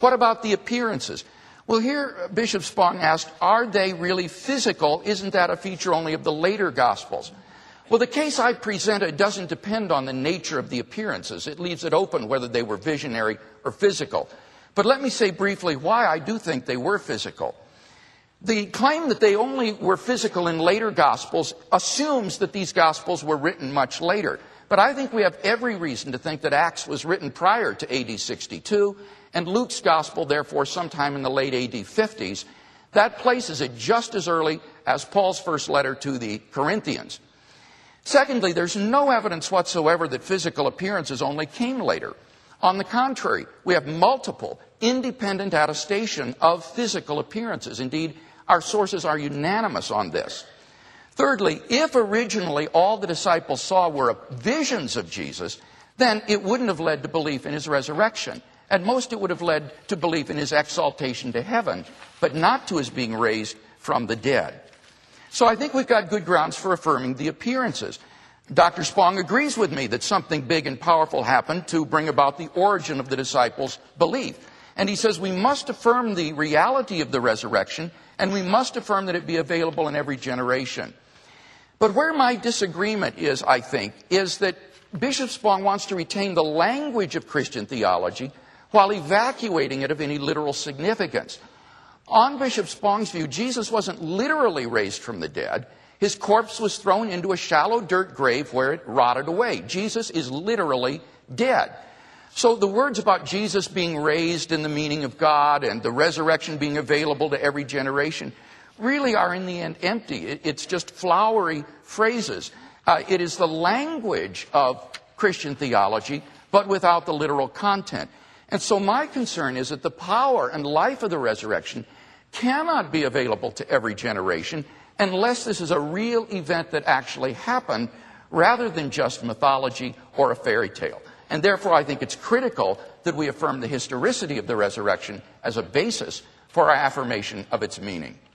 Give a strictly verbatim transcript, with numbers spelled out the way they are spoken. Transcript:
What about the appearances? Well, here Bishop Spong asked, are they really physical? Isn't that a feature only of the later Gospels? Well, the case I presented doesn't depend on the nature of the appearances. It leaves it open whether they were visionary or physical. But let me say briefly why I do think they were physical. The claim that they only were physical in later Gospels assumes that these Gospels were written much later. But I think we have every reason to think that Acts was written prior to A D sixty-two, and Luke's Gospel, therefore, sometime in the late A D fifties. That places it just as early as Paul's first letter to the Corinthians. Secondly, there's no evidence whatsoever that physical appearances only came later. On the contrary, we have multiple independent attestation of physical appearances. Indeed, our sources are unanimous on this. Thirdly, if originally all the disciples saw were visions of Jesus, then it wouldn't have led to belief in his resurrection. At most, it would have led to belief in his exaltation to heaven, but not to his being raised from the dead. So I think we've got good grounds for affirming the appearances. Doctor Spong agrees with me that something big and powerful happened to bring about the origin of the disciples' belief. And he says we must affirm the reality of the resurrection, and we must affirm that it be available in every generation. But where my disagreement is, I think, is that Bishop Spong wants to retain the language of Christian theology while evacuating it of any literal significance. On Bishop Spong's view, Jesus wasn't literally raised from the dead. His corpse was thrown into a shallow dirt grave where it rotted away. Jesus is literally dead. So the words about Jesus being raised in the meaning of God and the resurrection being available to every generation really are in the end empty. It's just flowery phrases. Uh, it is the language of Christian theology, but without the literal content. And so my concern is that the power and life of the resurrection cannot be available to every generation unless this is a real event that actually happened rather than just mythology or a fairy tale. And therefore, I think it's critical that we affirm the historicity of the resurrection as a basis for our affirmation of its meaning.